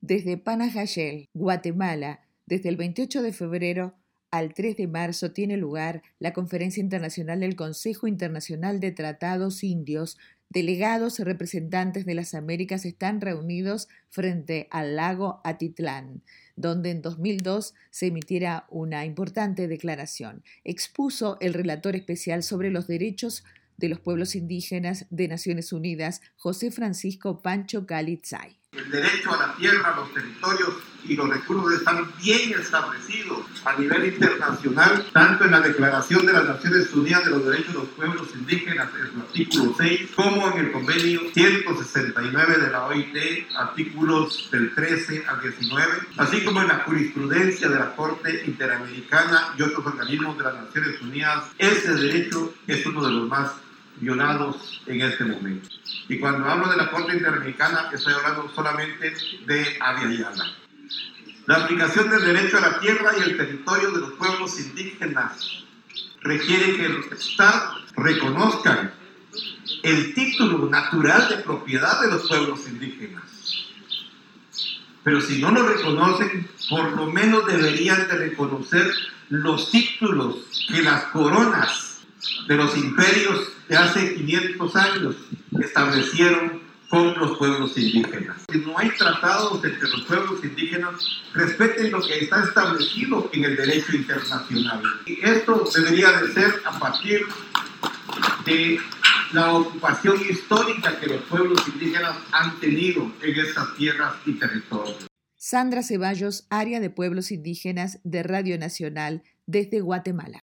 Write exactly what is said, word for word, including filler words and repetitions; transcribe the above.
Desde Panajachel, Guatemala, desde el veintiocho de febrero al tres de marzo tiene lugar la Conferencia Internacional del Consejo Internacional de Tratados Indios. Delegados y representantes de las Américas están reunidos frente al lago Atitlán, donde en dos mil dos se emitiera una importante declaración. Expuso el relator especial sobre los derechos de los pueblos indígenas de Naciones Unidas, José Francisco Pancho Calitzay. El derecho a la tierra, a los territorios y los recursos están bien establecidos a nivel internacional, tanto en la Declaración de las Naciones Unidas de los Derechos de los Pueblos Indígenas, en su artículo seis, como en el convenio ciento sesenta y nueve de la O I T, artículos del trece al diecinueve, así como en la jurisprudencia de la Corte Interamericana y otros organismos de las Naciones Unidas. Ese derecho es uno de los más violados en este momento. Y cuando hablo de la Corte Interamericana, estoy hablando solamente de Abya Yala. La aplicación del derecho a la tierra y el territorio de los pueblos indígenas requiere que los estados reconozcan el título natural de propiedad de los pueblos indígenas. Pero si no lo reconocen, por lo menos deberían de reconocer los títulos que las coronas de los imperios de hace quinientos años establecieron con los pueblos indígenas. Si no hay tratados entre los pueblos indígenas, respeten lo que está establecido en el derecho internacional. Y esto debería de ser a partir de la ocupación histórica que los pueblos indígenas han tenido en estas tierras y territorios. Sandra Ceballos, Área de Pueblos Indígenas de Radio Nacional, desde Guatemala.